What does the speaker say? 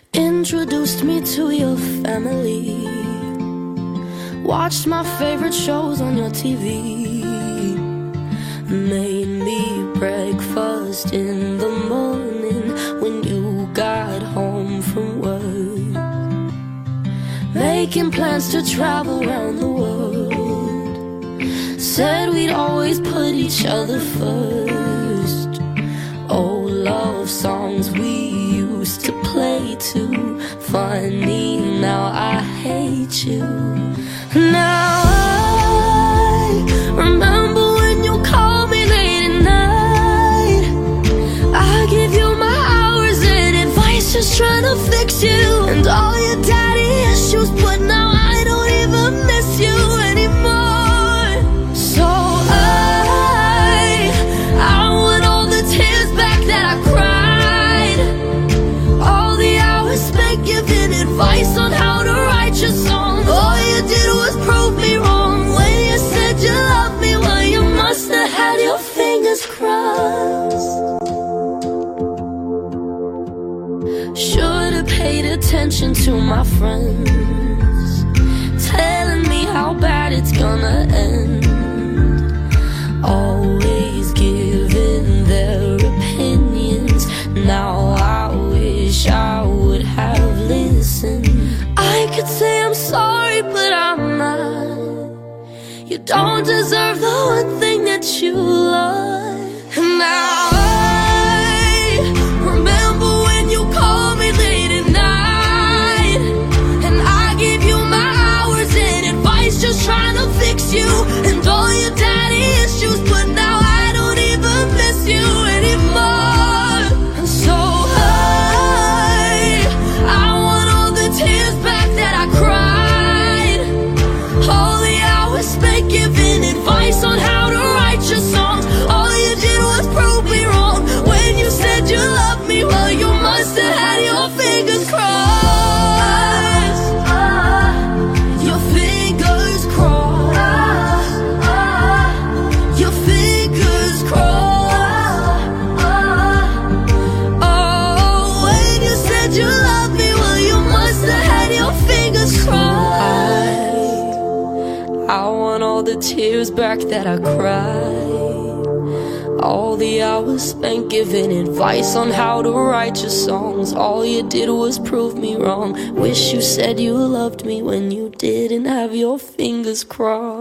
Introduced me to your family, watched my favorite shows on your TV, made me breakfast in the morning when you got home from work, making plans to travel around the world, said we'd always put each other first. Old love songs we used to play too. Funny, now I hate you. Now I remember when you called me late at night. I give you my hours and advice, just trying to fix you and all your daddy issues, but now I don't even miss you anymore. So I want all the tears back that I cried, all the hours spent giving advice on how to write your songs. All you did was prove me wrong when you said you loved me. Well, you must have had your fingers crossed. Should've paid attention to my friends, telling me how bad it's gonna end. Always giving their opinions. Now I wish I would have listened. I could say I'm sorry, but I'm not. You don't deserve the one thing that you love. And now I remember when you called me late at night, and I gave you my hours and advice, just trying to fix you and all your daddy issues, but now I don't even miss you anymore. And so I want all the tears back that I cried, all the hours spent giving advice on how to write your songs. All you did was prove me wrong when you said you loved me. Well, you must have had your fingers crossed. Your fingers crossed. Your fingers crossed. Oh, when you said you loved me, well, you must have had your fingers crossed. I want all the tears back that I cried, all the hours spent giving advice on how to write your songs. All you did was prove me wrong. Wish you said you loved me when you didn't have your fingers crossed.